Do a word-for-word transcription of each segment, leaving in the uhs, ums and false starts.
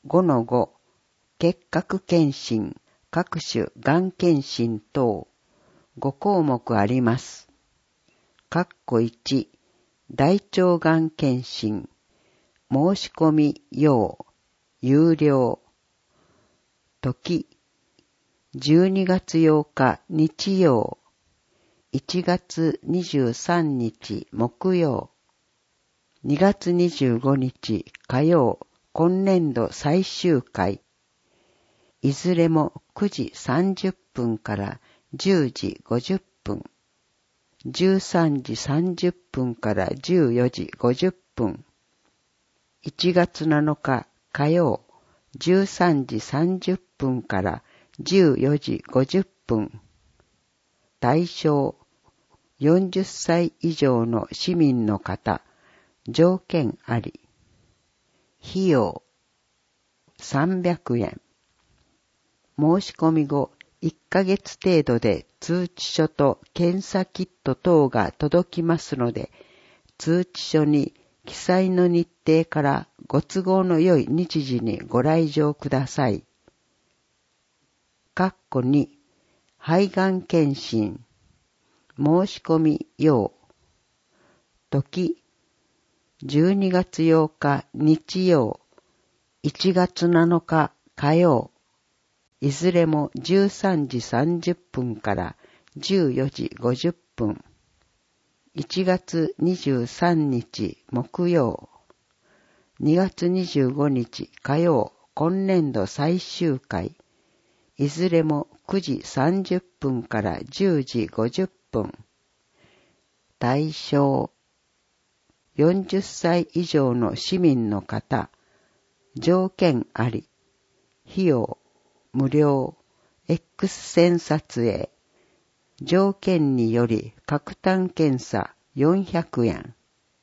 ごのご、結核検診、各種がん検診等、ご項目あります。括弧いち、大腸がん検診、申し込み用、有料。時、じゅうにがつようか日曜、いちがつにじゅうさんにち木曜、にがつにじゅうごにち火曜、今年度最終回。いずれもくじさんじゅっぷんからじゅうじごじゅっぷん、じゅうさんじさんじゅっぷんからじゅうよじごじゅっぷん、いちがつなのか火曜、じゅうさんじさんじゅっぷんからじゅうよじごじゅっぷん。対象、よんじゅっさい以上の市民の方、条件あり。費用、さんびゃくえん。申し込み後、いっかげつ程度で通知書と検査キット等が届きますので、通知書に記載の日程からご都合の良い日時にご来場ください。括弧に、肺がん検診、申し込み用、時、じゅうにがつようか日曜、いちがつなのか火曜、いずれもじゅうさんじさんじゅっぷんからじゅうよじごじゅっぷん、いちがつにじゅうさんにち木曜、にがつにじゅうごにち火曜、今年度最終回、いずれもくじさんじゅっぷんからじゅうじごじゅっぷん。対象、よんじゅっさい以上の市民の方、条件あり。費用、無料、X 線撮影。条件により各単検査よんひゃくえん。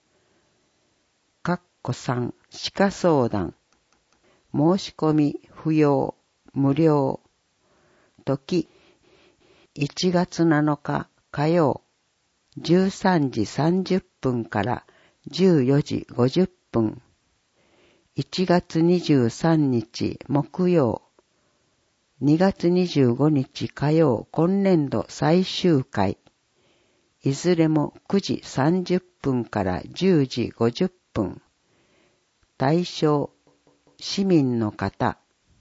括弧さん、歯科相談。申し込み不要、無料。時、いちがつなのか火曜、じゅうさんじさんじゅっぷんからじゅうよじごじゅっぷん。いちがつにじゅうさんにち木曜、にがつにじゅうごにち火曜、今年度最終回。いずれもくじさんじゅっぷんからじゅうじごじゅっぷん。対象、市民の方。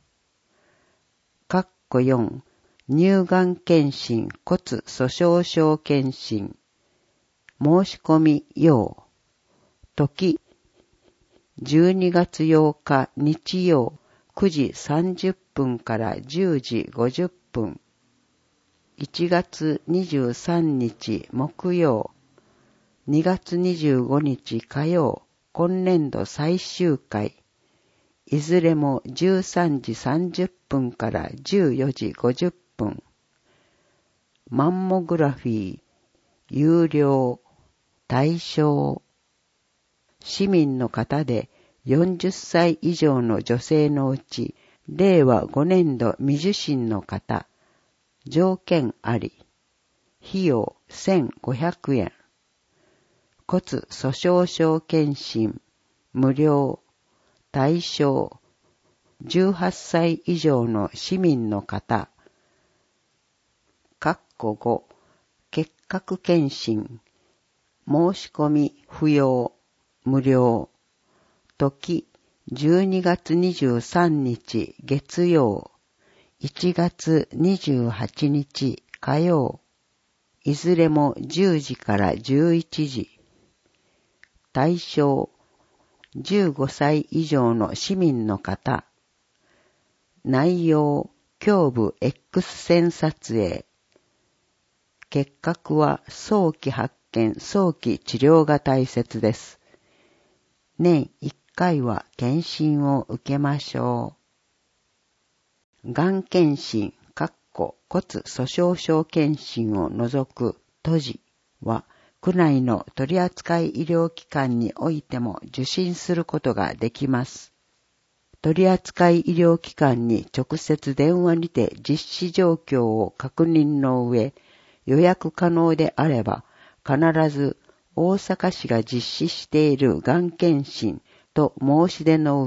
括弧よん、乳がん検診、骨粗鬆症検診。申し込み用。時、じゅうにがつようか日曜、くじさんじゅっぷんからじゅうじごじゅっぷん。いちがつにじゅうさんにち木曜、にがつにじゅうごにち火曜、今年度最終回。いずれもじゅうさんじさんじゅっぷんからじゅうよじごじゅっぷん。マンモグラフィー、有料、対象。市民の方でよんじゅっさい以上の女性のうち、れいわごねんど未受診の方、条件あり。費用せんごひゃくえん。骨粗鬆症検診、無料。対象、じゅうはっさい以上の市民の方。括弧ご、結核検診。申し込み不要、無料。時、じゅうにがつにじゅうさんにち月曜、いちがつにじゅうはちにち火曜。いずれもじゅうじからじゅういちじ。対象、じゅうごさい以上の市民の方。内容、胸部 X 線撮影。結核は早期発見、早期治療が大切です。年いっかいは検診を受けましょう。がん検診、括弧骨粗鬆症検診を除く閉じは、区内の取扱医療機関においても受診することができます。取扱医療機関に直接電話にて実施状況を確認の上、予約可能であれば、必ず大阪市が実施しているがん検診と申し出の上、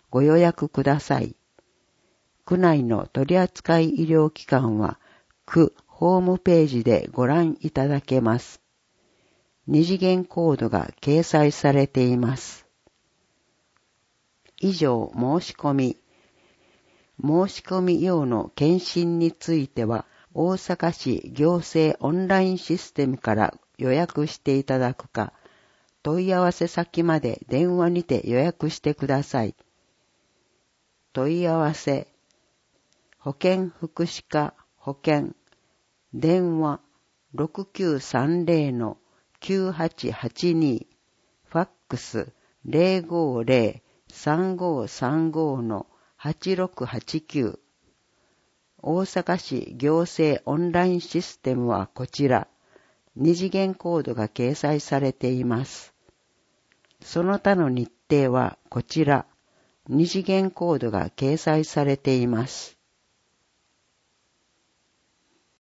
ご予約ください。区内の取扱医療機関は区ホームページでご覧いただけます。二次元コードが掲載されています。以上、申し込み。申し込み用の検診については、大阪市行政オンラインシステムから予約していただくか、問い合わせ先まで電話にて予約してください。問い合わせ、保健福祉課保健、電話 ろくきゅうさんぜろのきゅうはちはちに、ファックス ゼロごゼロさんごさんごのはちろくはちきゅう。大阪市行政オンラインシステムはこちら、二次元コードが掲載されています。その他の日程はこちら、二次元コードが掲載されています。